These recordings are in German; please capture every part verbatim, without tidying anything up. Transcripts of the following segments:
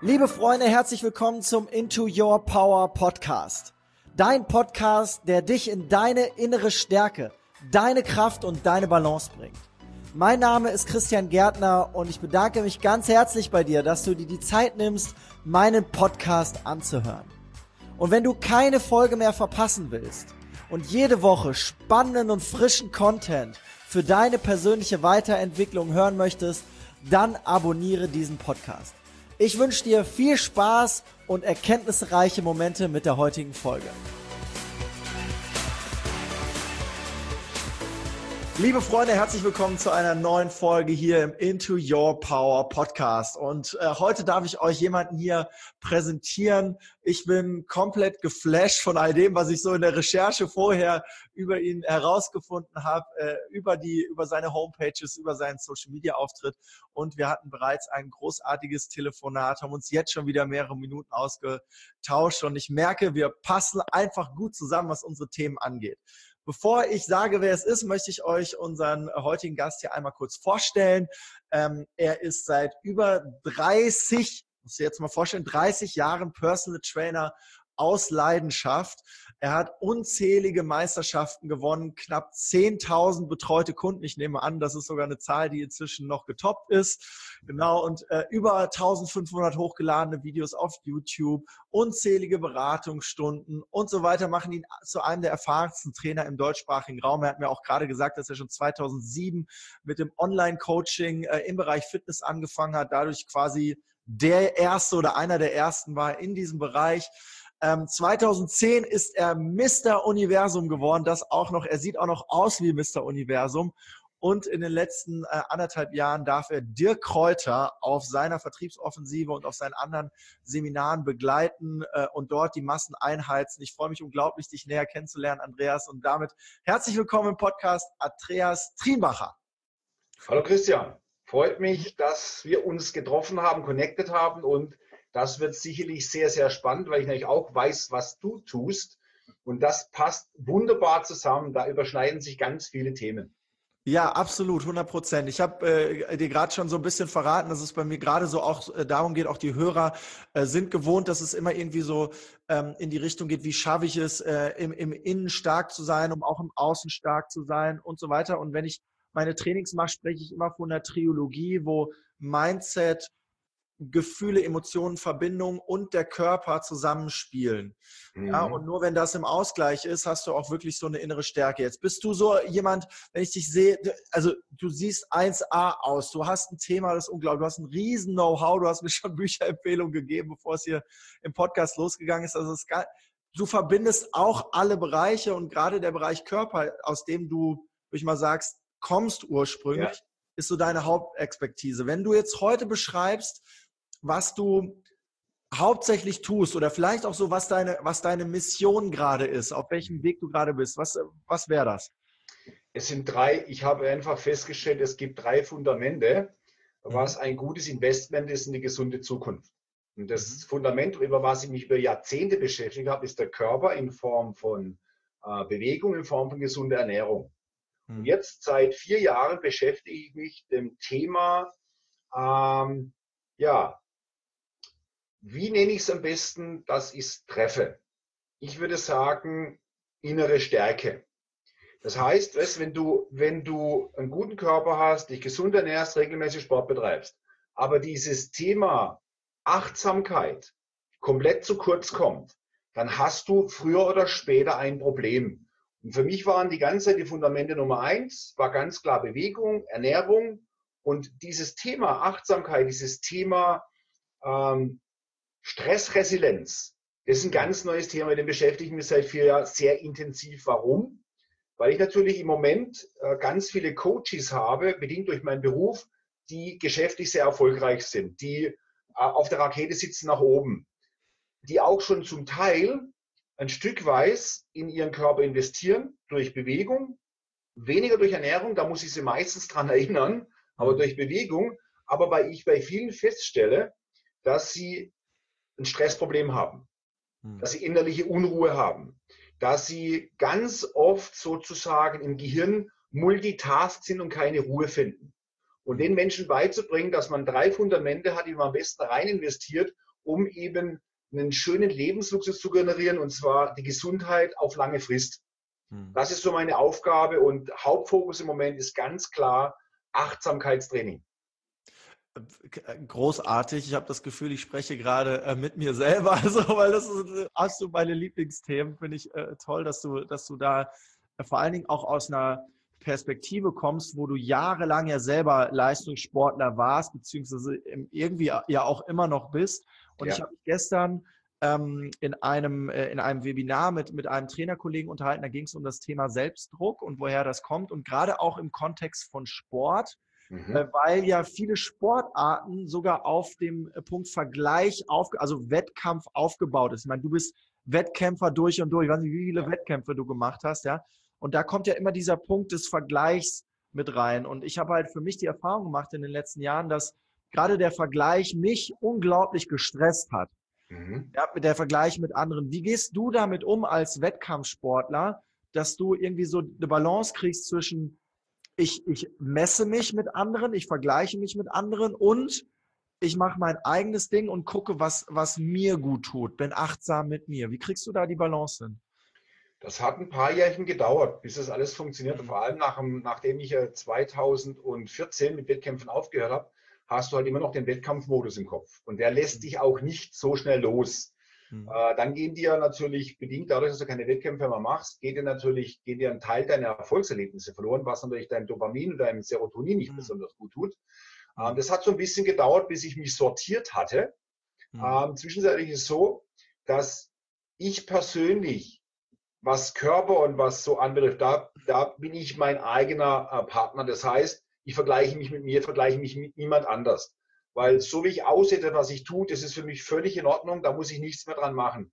Liebe Freunde, herzlich willkommen zum Into Your Power Podcast. Dein Podcast, der dich in deine innere Stärke, deine Kraft und deine Balance bringt. Mein Name ist Christian Gärtner und ich bedanke mich ganz herzlich bei dir, dass du dir die Zeit nimmst, meinen Podcast anzuhören. Und wenn du keine Folge mehr verpassen willst und jede Woche spannenden und frischen Content für deine persönliche Weiterentwicklung hören möchtest, dann abonniere diesen Podcast. Ich wünsche dir viel Spaß und erkenntnisreiche Momente mit der heutigen Folge. Liebe Freunde, herzlich willkommen zu einer neuen Folge hier im Into Your Power Podcast. Und äh, heute darf ich euch jemanden hier präsentieren. Ich bin komplett geflasht von all dem, was ich so in der Recherche vorher über ihn herausgefunden habe, äh, über die, über seine Homepages, über seinen Social Media Auftritt. Und wir hatten bereits ein großartiges Telefonat, haben uns jetzt schon wieder mehrere Minuten ausgetauscht. Und ich merke, wir passen einfach gut zusammen, was unsere Themen angeht. Bevor ich sage, wer es ist, möchte ich euch unseren heutigen Gast hier einmal kurz vorstellen. Ähm, er ist seit über dreißig, muss ich jetzt mal vorstellen, dreißig Jahren Personal Trainer aus Leidenschaft. Er hat unzählige Meisterschaften gewonnen, knapp zehntausend betreute Kunden. Ich nehme an, das ist sogar eine Zahl, die inzwischen noch getoppt ist. Genau, und äh, über eintausendfünfhundert hochgeladene Videos auf YouTube, unzählige Beratungsstunden und so weiter machen ihn zu einem der erfahrensten Trainer im deutschsprachigen Raum. Er hat mir auch gerade gesagt, dass er schon zweitausendsieben mit dem Online-Coaching äh, im Bereich Fitness angefangen hat, dadurch quasi der Erste oder einer der Ersten war in diesem Bereich. Ähm, zweitausendzehn ist er Mister Universum geworden, das auch noch, er sieht auch noch aus wie Mister Universum. Und in den letzten äh, anderthalb Jahren darf er Dirk Kräuter auf seiner Vertriebsoffensive und auf seinen anderen Seminaren begleiten äh, und dort die Massen einheizen. Ich freue mich unglaublich, dich näher kennenzulernen, Andreas. Und damit herzlich willkommen im Podcast, Andreas Trienbacher. Hallo Christian, freut mich, dass wir uns getroffen haben, connected haben, und das wird sicherlich sehr, sehr spannend, weil ich natürlich auch weiß, was du tust, und das passt wunderbar zusammen. Da überschneiden sich ganz viele Themen. Ja, absolut, hundert Prozent. Ich habe äh, dir gerade schon so ein bisschen verraten, dass es bei mir gerade so auch äh, darum geht, auch die Hörer äh, sind gewohnt, dass es immer irgendwie so ähm, in die Richtung geht, wie schaffe ich es, äh, im, im Innen stark zu sein, um auch im Außen stark zu sein und so weiter. Und wenn ich meine Trainings mache, spreche ich immer von einer Triologie, wo Mindset, Gefühle, Emotionen, Verbindung und der Körper zusammenspielen. Mhm. Ja, und nur wenn das im Ausgleich ist, hast du auch wirklich so eine innere Stärke. Jetzt bist du so jemand, wenn ich dich sehe, also du siehst eins A aus, du hast ein Thema, das ist unglaublich, du hast ein riesen Know-how, du hast mir schon Bücherempfehlungen gegeben, bevor es hier im Podcast losgegangen ist. Also es ist geil. Du verbindest auch alle Bereiche, und gerade der Bereich Körper, aus dem du, würde ich mal sagst, kommst ursprünglich, ja, ist so deine Hauptexpertise. Wenn du jetzt heute beschreibst, was du hauptsächlich tust oder vielleicht auch so, was deine, was deine Mission gerade ist, auf welchem Weg du gerade bist, was, was wäre das? Es sind drei, ich habe einfach festgestellt, es gibt drei Fundamente, was ein gutes Investment ist in die gesunde Zukunft. Und das Fundament, über was ich mich über Jahrzehnte beschäftigt habe, ist der Körper in Form von äh, Bewegung, in Form von gesunder Ernährung. Mhm. Und jetzt seit vier Jahren beschäftige ich mich dem Thema, ähm, ja, wie nenne ich es am besten, dass ich es treffe? Ich würde sagen, innere Stärke. Das heißt, weißt, wenn du, wenn du einen guten Körper hast, dich gesund ernährst, regelmäßig Sport betreibst, aber dieses Thema Achtsamkeit komplett zu kurz kommt, dann hast du früher oder später ein Problem. Und für mich waren die ganze Zeit die Fundamente Nummer eins, war ganz klar Bewegung, Ernährung, und dieses Thema Achtsamkeit, dieses Thema ähm, Stressresilienz, das ist ein ganz neues Thema, mit dem beschäftige ich mich seit vier Jahren sehr intensiv. Warum? Weil ich natürlich im Moment äh, ganz viele Coaches habe, bedingt durch meinen Beruf, die geschäftlich sehr erfolgreich sind, die äh, auf der Rakete sitzen nach oben, die auch schon zum Teil ein Stück weit in ihren Körper investieren, durch Bewegung, weniger durch Ernährung, da muss ich sie meistens dran erinnern, aber mhm. durch Bewegung. Aber weil ich bei vielen feststelle, dass sie ein Stressproblem haben, hm. dass sie innerliche Unruhe haben, dass sie ganz oft sozusagen im Gehirn multitask sind und keine Ruhe finden. Und den Menschen beizubringen, dass man drei Fundamente hat, die man am besten rein investiert, um eben einen schönen Lebensluxus zu generieren, und zwar die Gesundheit auf lange Frist. Hm. Das ist so meine Aufgabe, und Hauptfokus im Moment ist ganz klar Achtsamkeitstraining. Großartig. Ich habe das Gefühl, ich spreche gerade äh, mit mir selber, also, weil das ist, hast du meine Lieblingsthemen. Finde ich äh, toll, dass du, dass du da äh, vor allen Dingen auch aus einer Perspektive kommst, wo du jahrelang ja selber Leistungssportler warst, beziehungsweise irgendwie ja auch immer noch bist. Und ja. Ich habe mich gestern ähm, in, einem, äh, in einem Webinar mit, mit einem Trainerkollegen unterhalten, da ging es um das Thema Selbstdruck und woher das kommt. Und gerade auch im Kontext von Sport, Mhm. weil ja viele Sportarten sogar auf dem Punkt Vergleich, auf, also Wettkampf aufgebaut ist. Ich meine, du bist Wettkämpfer durch und durch. Ich weiß nicht, wie viele ja. Wettkämpfe du gemacht hast, ja. Und da kommt ja immer dieser Punkt des Vergleichs mit rein. Und ich habe halt für mich die Erfahrung gemacht in den letzten Jahren, dass gerade der Vergleich mich unglaublich gestresst hat. Mhm. Ja, mit der Vergleich mit anderen. Wie gehst du damit um als Wettkampfsportler, dass du irgendwie so eine Balance kriegst zwischen Ich, ich messe mich mit anderen, ich vergleiche mich mit anderen und ich mache mein eigenes Ding und gucke, was, was mir gut tut. Bin achtsam mit mir. Wie kriegst du da die Balance hin? Das hat ein paar Jährchen gedauert, bis das alles funktioniert. Mhm. Vor allem nach, nachdem ich zweitausendvierzehn mit Wettkämpfen aufgehört habe, hast du halt immer noch den Wettkampfmodus im Kopf. Und der lässt mhm. dich auch nicht so schnell los. Mhm. Äh, dann gehen dir natürlich, bedingt dadurch, dass du keine Wettkämpfe mehr machst, geht dir natürlich geht dir ein Teil deiner Erfolgserlebnisse verloren, was natürlich deinem Dopamin und deinem Serotonin nicht mhm. besonders gut tut. Mhm. Ähm, das hat so ein bisschen gedauert, bis ich mich sortiert hatte. Mhm. Ähm, zwischenzeitlich ist es so, dass ich persönlich, was Körper und was so anbetrifft, da, da bin ich mein eigener äh, Partner. Das heißt, ich vergleiche mich mit mir, vergleiche mich mit niemand anders. Weil so wie ich aussehe, was ich tue, das ist für mich völlig in Ordnung, da muss ich nichts mehr dran machen.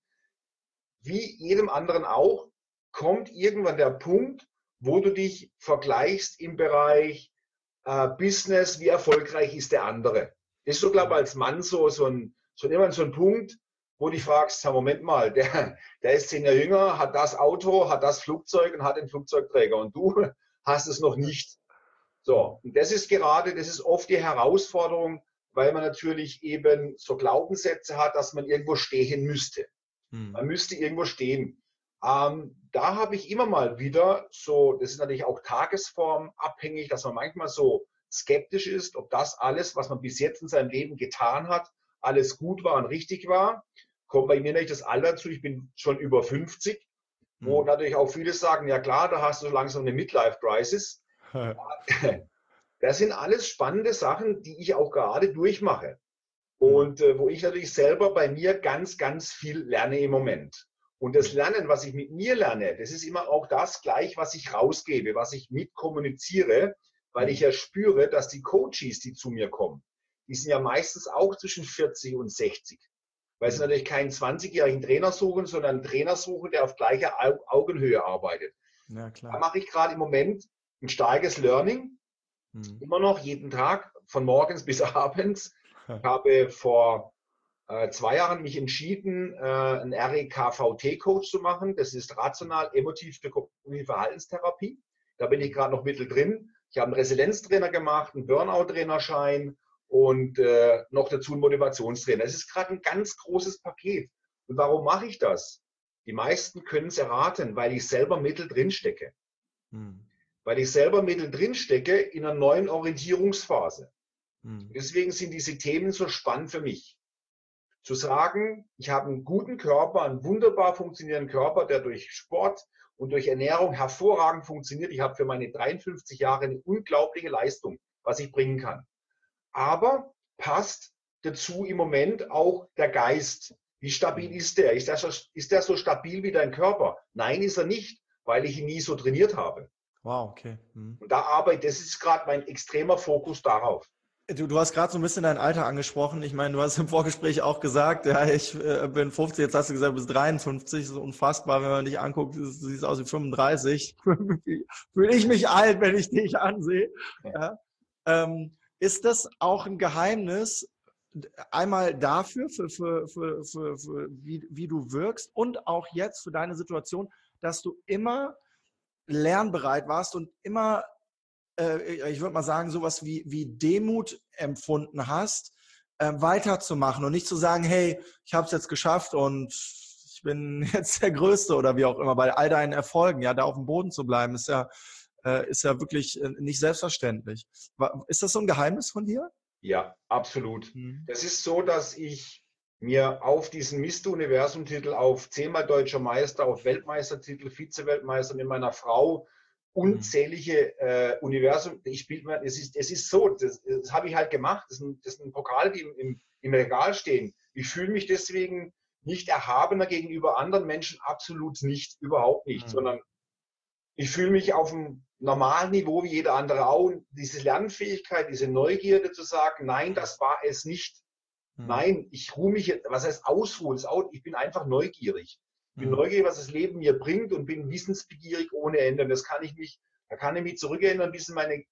Wie jedem anderen auch, kommt irgendwann der Punkt, wo du dich vergleichst im Bereich äh, Business, wie erfolgreich ist der andere. Das ist so, glaube ich, als Mann so, so, ein, so, immer so ein Punkt, wo du dich fragst, Moment mal, der, der ist zehn Jahre jünger, hat das Auto, hat das Flugzeug und hat den Flugzeugträger und du hast es noch nicht. So, und das ist gerade, das ist oft die Herausforderung, weil man natürlich eben so Glaubenssätze hat, dass man irgendwo stehen müsste. Hm. Man müsste irgendwo stehen. Ähm, da habe ich immer mal wieder so, das ist natürlich auch tagesformabhängig, dass man manchmal so skeptisch ist, ob das alles, was man bis jetzt in seinem Leben getan hat, alles gut war und richtig war. Kommt bei mir nicht das Alter dazu, ich bin schon über fünfzig, wo hm. natürlich auch viele sagen, ja klar, da hast du so langsam eine Midlife-Crisis. Das sind alles spannende Sachen, die ich auch gerade durchmache. Und äh, wo ich natürlich selber bei mir ganz, ganz viel lerne im Moment. Und das Lernen, was ich mit mir lerne, das ist immer auch das gleich, was ich rausgebe, was ich mitkommuniziere, weil ich ja spüre, dass die Coaches, die zu mir kommen, die sind ja meistens auch zwischen vierzig und sechzig. Weil sie natürlich keinen zwanzigjährigen Trainer suchen, sondern einen Trainer suchen, der auf gleicher Augenhöhe arbeitet. Ja, klar. Da mache ich gerade im Moment ein starkes Learning. Hm. Immer noch jeden Tag, von morgens bis abends. Ich habe vor äh, zwei Jahren mich entschieden, äh, einen R E K V T-Coach zu machen. Das ist rational-emotive Verhaltenstherapie. Da bin ich gerade noch mittendrin. Ich habe einen Resilienztrainer gemacht, einen Burnout-Trainerschein und äh, noch dazu einen Motivationstrainer. Es ist gerade ein ganz großes Paket. Und warum mache ich das? Die meisten können es erraten, weil ich selber mittendrin stecke. Hm. Weil ich selber mittendrin stecke in einer neuen Orientierungsphase. Hm. Deswegen sind diese Themen so spannend für mich. Zu sagen, ich habe einen guten Körper, einen wunderbar funktionierenden Körper, der durch Sport und durch Ernährung hervorragend funktioniert. Ich habe für meine dreiundfünfzig Jahre eine unglaubliche Leistung, was ich bringen kann. Aber passt dazu im Moment auch der Geist. Wie stabil ist der? Ist der so, ist der so stabil wie dein Körper? Nein, ist er nicht, weil ich ihn nie so trainiert habe. Wow, okay. Hm. Und da arbeite, das ist gerade mein extremer Fokus darauf. Du, du hast gerade so ein bisschen dein Alter angesprochen. Ich meine, du hast im Vorgespräch auch gesagt, ja, ich äh, bin fünfzig, jetzt hast du gesagt, du bist dreiundfünfzig. Das ist unfassbar, wenn man dich anguckt, du siehst aus wie fünfunddreißig. Fühle ich mich alt, wenn ich dich ansehe. Ja. Ähm, ist das auch ein Geheimnis, einmal dafür, für, für, für, für, für wie, wie du wirkst und auch jetzt für deine Situation, dass du immer lernbereit warst und immer, äh, ich würde mal sagen, sowas wie, wie Demut empfunden hast, äh, weiterzumachen und nicht zu sagen, hey, ich habe es jetzt geschafft und ich bin jetzt der Größte oder wie auch immer, bei all deinen Erfolgen, ja, da auf dem Boden zu bleiben, ist ja, äh, ist ja wirklich äh, nicht selbstverständlich. Wa- Ist das so ein Geheimnis von dir? Ja, absolut. Mhm. Das ist so, dass ich mir auf diesen Mister-Universum-Titel, auf zehnmal Deutscher Meister, auf Weltmeistertitel, Vize-Weltmeister mit meiner Frau Mhm. unzählige äh, Universum, ich spiele, es ist, es ist so, das, das habe ich halt gemacht, das sind, das sind Pokale, die im, im, im Regal stehen. Ich fühle mich deswegen nicht erhabener gegenüber anderen Menschen, absolut nicht, überhaupt nicht, Mhm. sondern ich fühle mich auf einem normalen Niveau wie jeder andere auch. Und diese Lernfähigkeit, diese Neugierde zu sagen, nein, das war es nicht. Mhm. Nein, ich ruhe mich jetzt, was heißt ausruhen? Ich bin einfach neugierig. Ich bin Mhm. neugierig, was das Leben mir bringt und bin wissensbegierig ohne Ende. Und das kann ich mich, da kann ich mich zurückerinnern bis in meine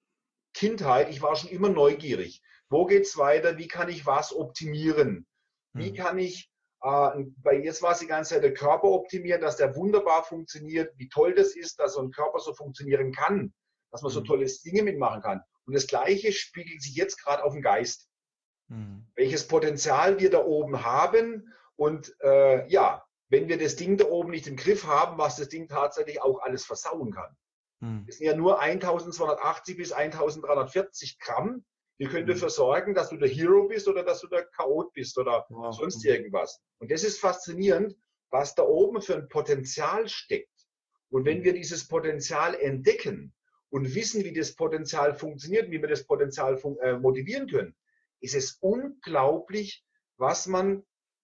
Kindheit. Ich war schon immer neugierig. Wo geht's weiter? Wie kann ich was optimieren? Wie Mhm. kann ich, äh, weil jetzt war es die ganze Zeit der Körper optimieren, dass der wunderbar funktioniert, wie toll das ist, dass so ein Körper so funktionieren kann, dass man so Mhm. tolle Dinge mitmachen kann. Und das Gleiche spiegelt sich jetzt gerade auf dem Geist. Mhm. Welches Potenzial wir da oben haben und äh, ja, wenn wir das Ding da oben nicht im Griff haben, was das Ding tatsächlich auch alles versauen kann. Mhm. Das sind ja nur eintausendzweihundertachtzig bis eintausenddreihundertvierzig Gramm. Die können Mhm. dafür sorgen, dass du der Hero bist oder dass du der Chaot bist oder Wow. sonst Mhm. irgendwas. Und das ist faszinierend, was da oben für ein Potenzial steckt. Und wenn Mhm. wir dieses Potenzial entdecken und wissen, wie das Potenzial funktioniert, wie wir das Potenzial äh, motivieren können, ist es unglaublich, was man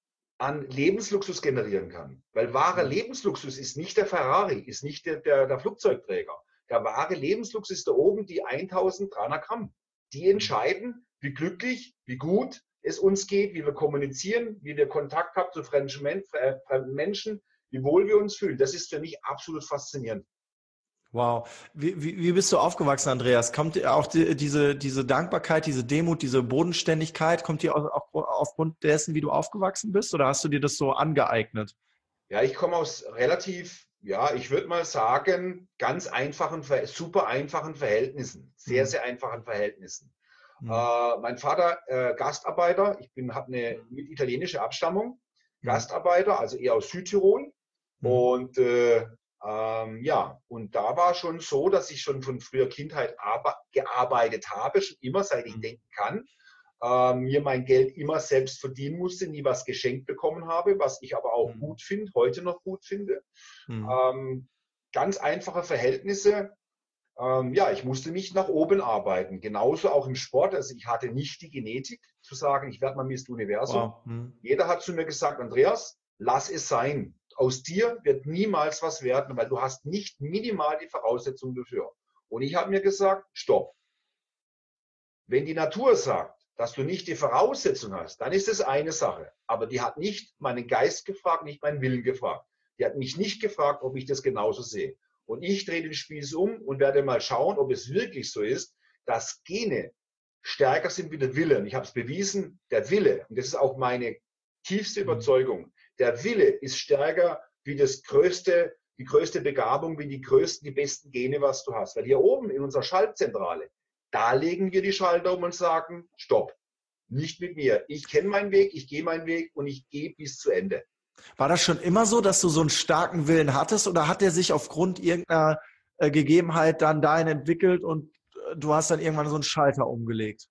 an Lebensluxus generieren kann. Weil wahrer Mhm. Lebensluxus ist nicht der Ferrari, ist nicht der, der, der Flugzeugträger. Der wahre Lebensluxus ist da oben die eintausenddreihundert Gramm. Die Mhm. entscheiden, wie glücklich, wie gut es uns geht, wie wir kommunizieren, wie wir Kontakt haben zu fremden Menschen, wie wohl wir uns fühlen. Das ist für mich absolut faszinierend. Wow. Wie, wie, wie bist du aufgewachsen, Andreas? Kommt dir auch die, diese, diese Dankbarkeit, diese Demut, diese Bodenständigkeit, kommt dir auch, auch aufgrund dessen, wie du aufgewachsen bist, oder hast du dir das so angeeignet? Ja, ich komme aus relativ, ja, ich würde mal sagen, ganz einfachen, super einfachen Verhältnissen. Sehr, Mhm. sehr einfachen Verhältnissen. Mhm. Äh, mein Vater äh, Gastarbeiter, ich bin, habe eine Mhm. mit italienische Abstammung, Mhm. Gastarbeiter, also eher aus Südtirol. Mhm. Und äh, ähm, ja, und da war schon so, dass ich schon von früher Kindheit gearbeitet habe, schon immer, seit ich Mhm. denken kann, äh, mir mein Geld immer selbst verdienen musste, nie was geschenkt bekommen habe, was ich aber auch Mhm. gut finde, heute noch gut finde. Mhm. Ähm, ganz einfache Verhältnisse. Ähm, ja, ich musste mich nach oben arbeiten. Genauso auch im Sport. Also ich hatte nicht die Genetik zu sagen, ich werde mal Mister Universum. Wow. Mhm. Jeder hat zu mir gesagt, Andreas, lass es sein. Aus dir wird niemals was werden, weil du hast nicht minimal die Voraussetzungen dafür. Und ich habe mir gesagt, stopp. Wenn die Natur sagt, dass du nicht die Voraussetzung hast, dann ist es eine Sache. Aber die hat nicht meinen Geist gefragt, nicht meinen Willen gefragt. Die hat mich nicht gefragt, ob ich das genauso sehe. Und ich drehe den Spieß um und werde mal schauen, ob es wirklich so ist, dass Gene stärker sind wie der Wille. Und ich habe es bewiesen, der Wille, und das ist auch meine tiefste Mhm. Überzeugung, der Wille ist stärker wie das größte, die größte Begabung, wie die größten, die besten Gene, was du hast. Weil hier oben in unserer Schaltzentrale, da legen wir die Schalter um und sagen, stopp, nicht mit mir. Ich kenne meinen Weg, ich gehe meinen Weg und ich gehe bis zu Ende. War das schon immer so, dass du so einen starken Willen hattest, oder hat der sich aufgrund irgendeiner äh, Gegebenheit dann dahin entwickelt und äh, du hast dann irgendwann so einen Schalter umgelegt?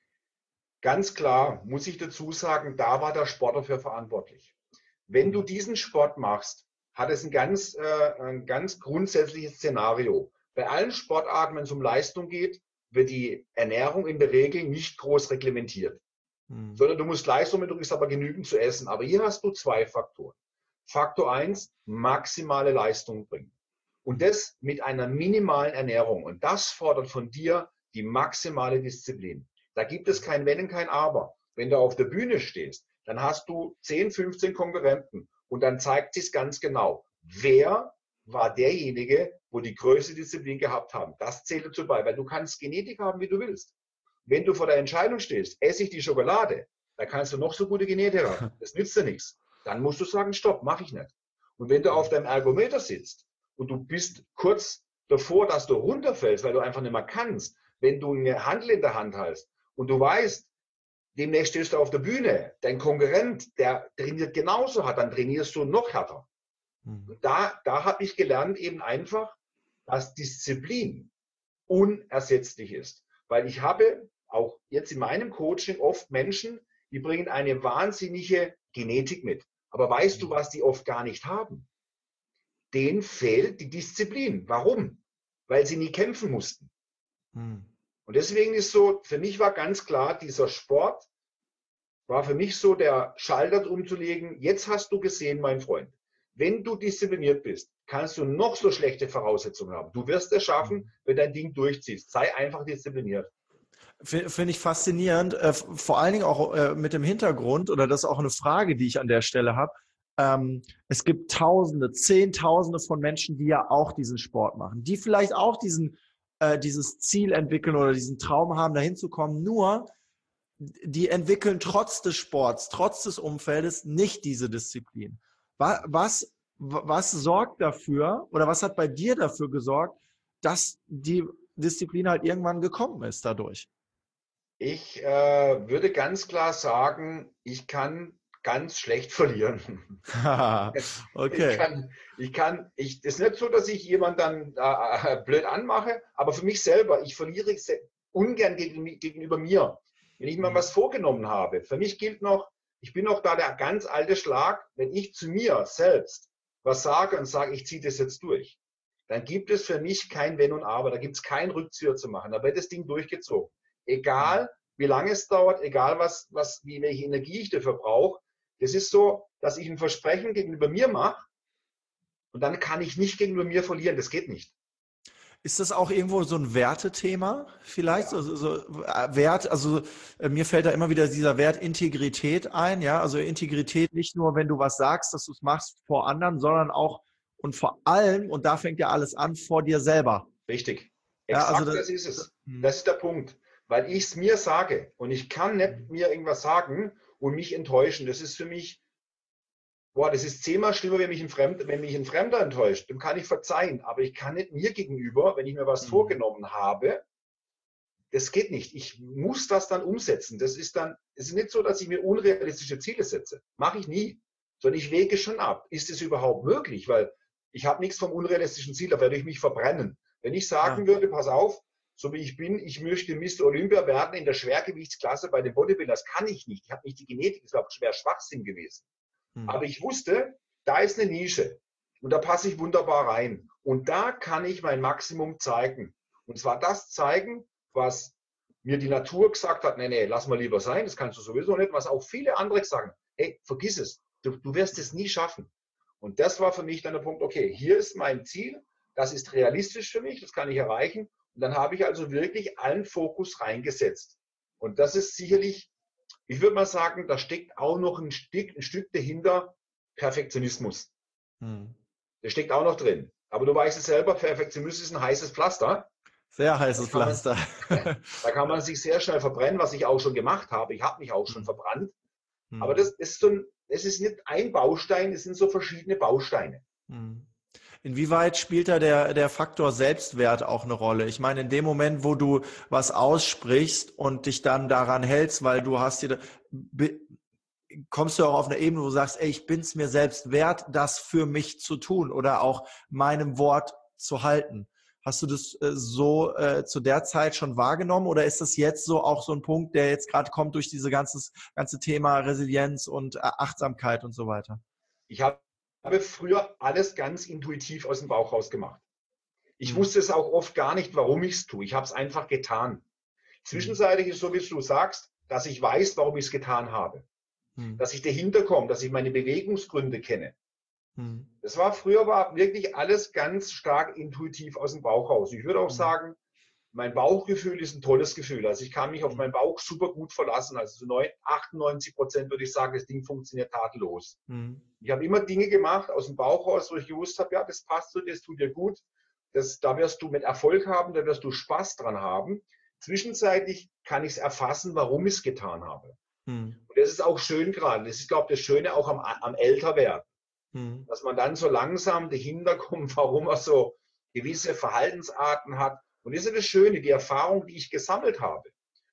Ganz klar muss ich dazu sagen, da war der Sport dafür verantwortlich. Wenn du Mhm. diesen Sport machst, hat es ein ganz, äh, ein ganz grundsätzliches Szenario. Bei allen Sportarten, wenn es um Leistung geht, wird die Ernährung in der Regel nicht groß reglementiert, Mhm. sondern du musst Leistung mit, du kriegst aber genügend zu essen. Aber hier hast du zwei Faktoren. Faktor eins, maximale Leistung bringen. Und Mhm. das mit einer minimalen Ernährung. Und das fordert von dir die maximale Disziplin. Da gibt es kein Wenn und kein Aber. Wenn du auf der Bühne stehst, dann hast du zehn, fünfzehn Konkurrenten und dann zeigt sich ganz genau, wer war derjenige, wo die größte Disziplin gehabt haben. Das zählt dazu bei, weil du kannst Genetik haben, wie du willst. Wenn du vor der Entscheidung stehst, esse ich die Schokolade, da kannst du noch so gute Genetik haben. Das nützt dir nichts. Dann musst du sagen, stopp, mache ich nicht. Und wenn du auf deinem Ergometer sitzt und du bist kurz davor, dass du runterfällst, weil du einfach nicht mehr kannst, wenn du eine Handel in der Hand hast und du weißt, demnächst stehst du auf der Bühne, dein Konkurrent, der trainiert genauso hart, dann trainierst du noch härter. Mhm. Und da, da habe ich gelernt eben einfach, dass Disziplin unersetzlich ist. Weil ich habe auch jetzt in meinem Coaching oft Menschen, die bringen eine wahnsinnige Genetik mit. Aber weißt du, was die oft gar nicht haben? Denen fehlt die Disziplin. Warum? Weil sie nie kämpfen mussten. Mhm. Und deswegen ist so, für mich war ganz klar, dieser Sport war für mich so der Schalter umzulegen. Jetzt hast du gesehen, mein Freund, wenn du diszipliniert bist, kannst du noch so schlechte Voraussetzungen haben. Du wirst es schaffen, wenn dein Ding durchziehst. Sei einfach diszipliniert. Finde ich faszinierend, äh, vor allen Dingen auch äh, mit dem Hintergrund, oder das ist auch eine Frage, die ich an der Stelle habe. Ähm, es gibt Tausende, Zehntausende von Menschen, die ja auch diesen Sport machen, die vielleicht auch diesen, äh, dieses Ziel entwickeln oder diesen Traum haben, dahin zu kommen. Nur, die entwickeln trotz des Sports, trotz des Umfeldes nicht diese Disziplin. Was, was, was sorgt dafür, oder was hat bei dir dafür gesorgt, dass die Disziplin halt irgendwann gekommen ist dadurch? Ich äh, würde ganz klar sagen, ich kann ganz schlecht verlieren. Ich Okay. kann, ich kann, ich, es ist nicht so, dass ich jemand dann äh, blöd anmache, aber für mich selber, ich verliere ungern gegen, gegenüber mir. Wenn ich mir was vorgenommen habe, für mich gilt noch, ich bin noch da der ganz alte Schlag, wenn ich zu mir selbst was sage und sage, ich ziehe das jetzt durch, dann gibt es für mich kein Wenn und Aber, da gibt es keinen Rückzieher zu machen, da wird das Ding durchgezogen. Egal, wie lange es dauert, egal, was, was, wie, welche Energie ich dafür brauche. Das ist so, dass ich ein Versprechen gegenüber mir mache und dann kann ich nicht gegenüber mir verlieren. Das geht nicht. Ist das auch irgendwo so ein Wertethema vielleicht? Ja, So, so, so äh, Wert, also äh, mir fällt da immer wieder dieser Wert Integrität ein, ja. Also Integrität nicht nur, wenn du was sagst, dass du es machst vor anderen, sondern auch und vor allem, und da fängt ja alles an, vor dir selber. richtig. Ja, also Exakt das, das ist es. hm, Das ist der Punkt. Weil ich es mir sage und ich kann nicht mir irgendwas sagen und mich enttäuschen. Das ist für mich, boah, das ist zehnmal schlimmer, wenn mich ein Fremder, wenn mich ein Fremder enttäuscht. Dem kann ich verzeihen. Aber ich kann nicht mir gegenüber, wenn ich mir was hm, vorgenommen habe, das geht nicht. Ich muss das dann umsetzen. Das ist dann, es ist nicht so, dass ich mir unrealistische Ziele setze. Mache ich nie. Sondern ich wege schon ab. Ist es überhaupt möglich? Weil ich habe nichts vom unrealistischen Ziel, da werde ich mich verbrennen. Wenn ich ja, sagen würde, pass auf, so wie ich bin, ich möchte Mister Olympia werden in der Schwergewichtsklasse bei den Bodybuildern, das kann ich nicht. Ich habe nicht die Genetik, das war schwer Schwachsinn gewesen. hm, Aber ich wusste, da ist eine Nische und da passe ich wunderbar rein. Und da kann ich mein Maximum zeigen. Und zwar das zeigen, was mir die Natur gesagt hat, nee, nee, lass mal lieber sein, das kannst du sowieso nicht, was auch viele andere sagen, hey, vergiss es, du, du wirst es nie schaffen. Und das war für mich dann der Punkt, okay, hier ist mein Ziel, das ist realistisch für mich, das kann ich erreichen. Und dann habe ich also wirklich allen Fokus reingesetzt. Und das ist sicherlich, ich würde mal sagen, da steckt auch noch ein Stück, ein Stück dahinter Perfektionismus. hm. Der steckt auch noch drin. Aber du weißt es selber, Perfektionismus ist ein heißes Pflaster. Sehr Da heißes kann man, Pflaster. da kann man sich sehr schnell verbrennen, was ich auch schon gemacht habe. Ich habe mich auch schon Hm, verbrannt. Aber hm, das ist so ein, es ist nicht ein Baustein, es sind so verschiedene Bausteine. hm. Inwieweit spielt da der, der Faktor Selbstwert auch eine Rolle? Ich meine, in dem Moment, wo du was aussprichst und dich dann daran hältst, weil du hast dir, be- kommst du auch auf eine Ebene, wo du sagst, ey, ich bin es mir selbst wert, das für mich zu tun oder auch meinem Wort zu halten. Hast du das äh, so äh, zu der Zeit schon wahrgenommen oder ist das jetzt so auch so ein Punkt, der jetzt gerade kommt durch dieses ganze, ganze Thema Resilienz und äh, Achtsamkeit und so weiter? Ich habe früher alles ganz intuitiv aus dem Bauch raus gemacht. Ich Hm, wusste es auch oft gar nicht, warum ich es tue. Ich habe es einfach getan. hm, Zwischenzeitlich ist so, wie du sagst, dass ich weiß, warum ich es getan habe. hm, Dass ich dahinter komme, dass ich meine Bewegungsgründe kenne. hm, Das war früher war wirklich alles ganz stark intuitiv aus dem Bauch raus. Ich würde auch hm, sagen, mein Bauchgefühl ist ein tolles Gefühl. Also ich kann mich auf hm, meinen Bauch super gut verlassen. Also zu achtundneunzig Prozent würde ich sagen, das Ding funktioniert tadellos. hm, Ich habe immer Dinge gemacht aus dem Bauch raus, wo ich gewusst habe, ja, das passt zu dir, das tut dir gut. Das, da wirst du mit Erfolg haben, da wirst du Spaß dran haben. Zwischenzeitlich kann ich es erfassen, warum ich es getan habe. hm, Und das ist auch schön gerade. Das ist, glaube ich, das Schöne auch am, am Älterwerden, hm, dass man dann so langsam dahinter kommt, warum er so gewisse Verhaltensarten hat. Und das ist das Schöne, die Erfahrung, die ich gesammelt habe.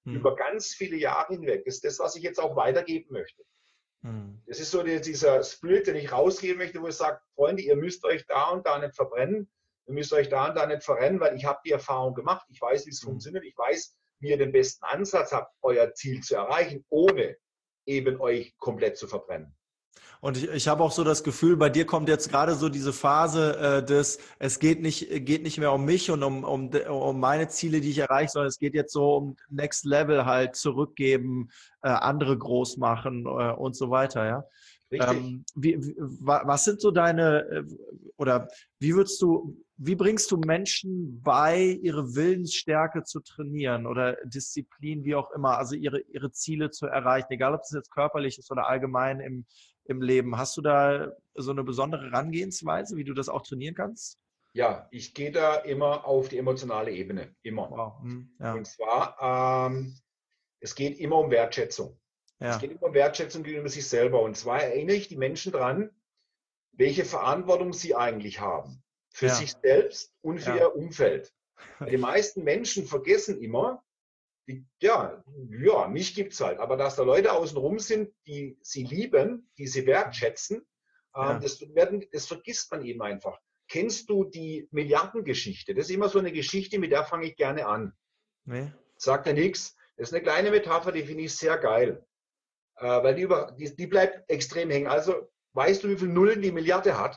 Hm. über ganz viele Jahre hinweg. Das ist das, was ich jetzt auch weitergeben möchte. Hm. Das ist so die, dieser Spirit, den ich rausgeben möchte, wo ich sage, Freunde, ihr müsst euch da und da nicht verbrennen, ihr müsst euch da und da nicht verrennen, weil ich habe die Erfahrung gemacht, ich weiß, wie es Hm. funktioniert, ich weiß, wie ihr den besten Ansatz habt, euer Ziel zu erreichen, ohne eben euch komplett zu verbrennen. Und ich, ich habe auch so das Gefühl, bei dir kommt jetzt gerade so diese Phase äh, des, es geht nicht, geht nicht mehr um mich und um, um, um meine Ziele, die ich erreiche, sondern es geht jetzt so um Next Level halt zurückgeben, äh, andere groß machen äh, und so weiter, ja. Richtig. Ähm, wie, wie, was sind so deine, äh, oder wie würdest du, wie bringst du Menschen bei, ihre Willensstärke zu trainieren oder Disziplin, wie auch immer, also ihre, ihre Ziele zu erreichen, egal ob es jetzt körperlich ist oder allgemein im, im Leben. Hast du da so eine besondere Herangehensweise, wie du das auch trainieren kannst? Ja, ich gehe da immer auf die emotionale Ebene, immer. Wow. Hm, ja. Und zwar, ähm, es geht immer um Wertschätzung. Es Ja. geht immer um Wertschätzung gegenüber sich selber. Und zwar erinnere ich die Menschen dran, welche Verantwortung sie eigentlich haben. Für Ja. sich selbst und für Ja. ihr Umfeld. Weil die meisten Menschen vergessen immer, die, ja, ja, mich gibt es halt, aber dass da Leute außenrum sind, die sie lieben, die sie wertschätzen, ähm, Ja. das, werden, das vergisst man eben einfach. Kennst du die Milliardengeschichte? Das ist immer so eine Geschichte, mit der fange ich gerne an. Nee. Sagt ja nichts. Das ist eine kleine Metapher, die finde ich sehr geil. Äh, weil die, über, die, die bleibt extrem hängen. Also, weißt du, wie viele Nullen die Milliarde hat?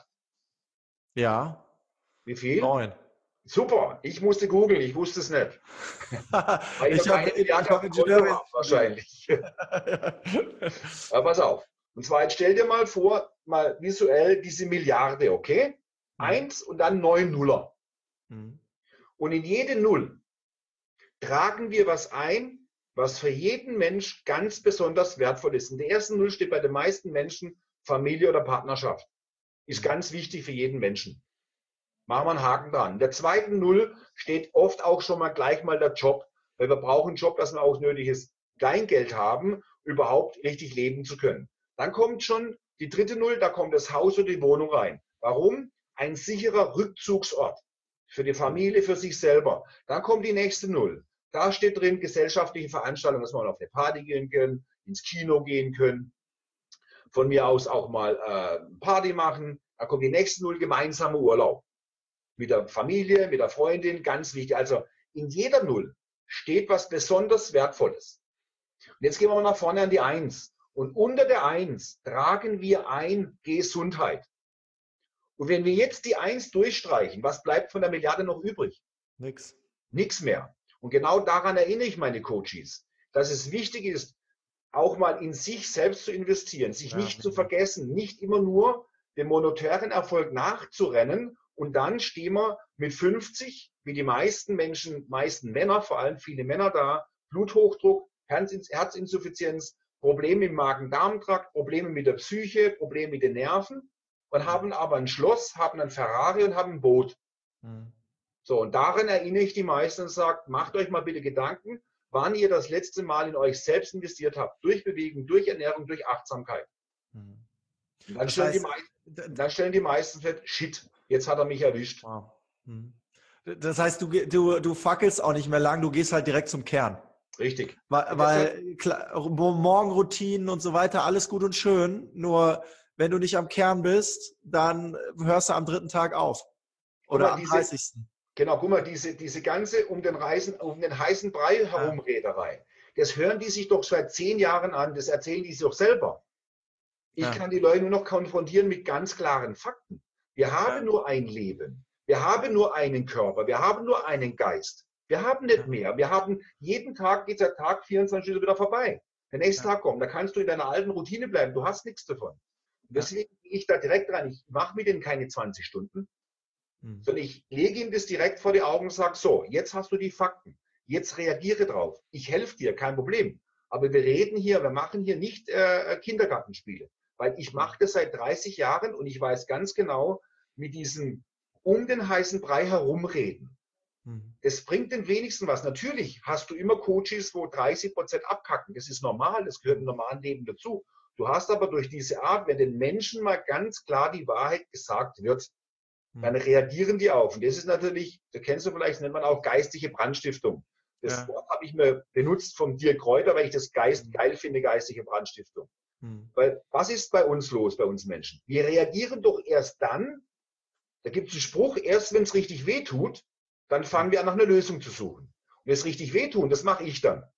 Ja. Wie viel? Neun. Super, ich musste googeln, ich wusste es nicht. Weil ich noch Ich habe keine Milliarde ich auf hab dem Konto habe, Ingenieurwesen studiert. wahrscheinlich. Aber pass auf. Und zwar, jetzt stell dir mal vor, mal visuell diese Milliarde, okay? Hm. Eins und dann neun Nuller. Hm. Und in jede Null tragen wir was ein, was für jeden Mensch ganz besonders wertvoll ist. In der ersten Null steht bei den meisten Menschen Familie oder Partnerschaft. Ist Hm. ganz wichtig für jeden Menschen. Machen wir einen Haken dran. In der zweiten Null steht oft auch schon mal gleich mal der Job, weil wir brauchen einen Job, dass wir auch nötiges Kleingeld haben, überhaupt richtig leben zu können. Dann kommt schon die dritte Null, da kommt das Haus oder die Wohnung rein. Warum? Ein sicherer Rückzugsort für die Familie, für sich selber. Dann kommt die nächste Null. Da steht drin gesellschaftliche Veranstaltungen, dass wir mal auf eine Party gehen können, ins Kino gehen können, von mir aus auch mal äh, Party machen. Da kommt die nächste Null, gemeinsamer Urlaub. Mit der Familie, mit der Freundin, ganz wichtig. Also in jeder Null steht was besonders Wertvolles. Und jetzt gehen wir mal nach vorne an die Eins. Und unter der Eins tragen wir ein Gesundheit. Und wenn wir jetzt die Eins durchstreichen, was bleibt von der Milliarde noch übrig? Nix. Nichts mehr. Und genau daran erinnere ich meine Coaches, dass es wichtig ist, auch mal in sich selbst zu investieren, sich Ja, nicht zu mega. vergessen, nicht immer nur dem monetären Erfolg nachzurennen und dann stehen wir mit fünfzig, wie die meisten Menschen, meisten Männer, vor allem viele Männer da, Bluthochdruck, Herzinsuffizienz, Probleme im Magen-Darm-Trakt, Probleme mit der Psyche, Probleme mit den Nerven und haben aber ein Schloss, haben ein Ferrari und haben ein Boot. Hm. So, und daran erinnere ich die meisten und sage, macht euch mal bitte Gedanken, wann ihr das letzte Mal in euch selbst investiert habt, durch Bewegung, durch Ernährung, durch Achtsamkeit. Hm. Und dann, Das stellen die heißt, meisten, dann stellen die meisten fest, shit, jetzt hat er mich erwischt. wow. Hm. Das heißt, du, du, du fackelst auch nicht mehr lang, du gehst halt direkt zum Kern. Richtig. Weil, weil klar, Morgenroutinen und so weiter, alles gut und schön, nur wenn du nicht am Kern bist, dann hörst du am dritten Tag auf. Oder mal, am diese, dreißigsten Genau, guck mal, diese, diese ganze um den, Reisen, um den heißen Brei herumrederei, das hören die sich doch seit zehn Jahren an, das erzählen die sich doch selber. Ich Ja. kann die Leute nur noch konfrontieren mit ganz klaren Fakten. Wir haben Ja. nur ein Leben. Wir haben nur einen Körper. Wir haben nur einen Geist. Wir haben nicht Ja. mehr. Wir haben jeden Tag, geht der Tag vierundzwanzig Stunden wieder vorbei. Der nächste Ja. Tag kommt, da kannst du in deiner alten Routine bleiben. Du hast nichts davon. Und Ja. deswegen gehe ich da direkt rein. Ich mache mit denen keine zwanzig Stunden, Hm. sondern ich lege ihm das direkt vor die Augen und sage, so, jetzt hast du die Fakten. Jetzt reagiere drauf. Ich helfe dir, kein Problem. Aber wir reden hier, wir machen hier nicht äh, Kindergartenspiele. Weil ich mache das seit dreißig Jahren und ich weiß ganz genau, mit diesem um den heißen Brei herumreden, Hm. das bringt den wenigsten was. Natürlich hast du immer Coaches, wo dreißig Prozent abkacken. Das ist normal, das gehört im normalen Leben dazu. Du hast aber durch diese Art, wenn den Menschen mal ganz klar die Wahrheit gesagt wird, dann reagieren die auf. Und das ist natürlich, da kennst du vielleicht, nennt man auch geistige Brandstiftung. Das Ja. Wort habe ich mir benutzt vom Dirk Kräuter, weil ich das Geist geil finde, geistige Brandstiftung. Hm. Weil was ist bei uns los, bei uns Menschen? Wir reagieren doch erst dann, da gibt es einen Spruch, erst wenn es richtig wehtut, dann fangen wir an, nach einer Lösung zu suchen. Und wenn es richtig wehtun, das mache ich dann.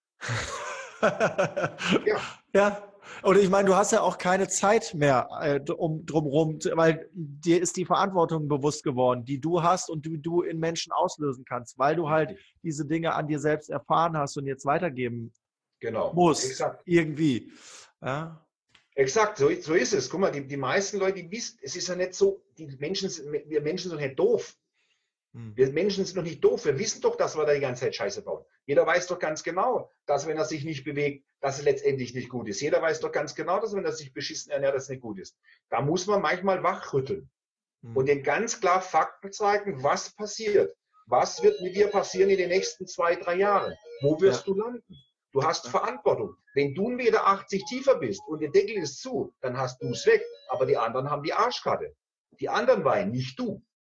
Ja. Ja. Und ich meine, du hast ja auch keine Zeit mehr äh, um drumherum, weil dir ist die Verantwortung bewusst geworden, die du hast und die du in Menschen auslösen kannst, weil du halt diese Dinge an dir selbst erfahren hast und jetzt weitergeben Genau, musst, exakt. irgendwie. Ja. Exakt, so, so ist es. Guck mal, die, die meisten Leute, die wissen, es ist ja nicht so, die Menschen, wir Menschen sind nicht doof. Wir Menschen sind noch nicht doof. Wir wissen doch, dass wir da die ganze Zeit Scheiße bauen. Jeder weiß doch ganz genau, dass wenn er sich nicht bewegt, dass es letztendlich nicht gut ist. Jeder weiß doch ganz genau, dass wenn er sich beschissen ernährt, das nicht gut ist. Da muss man manchmal wachrütteln Mhm. und den ganz klar Fakten zeigen, was passiert. Was wird mit dir passieren in den nächsten zwei, drei Jahren? Wo wirst Ja. du landen? Du hast Ja. Verantwortung. Wenn du einen Meter achtzig tiefer bist und der Deckel ist zu, dann hast du es weg. Aber die anderen haben die Arschkarte. Die anderen weinen, nicht du.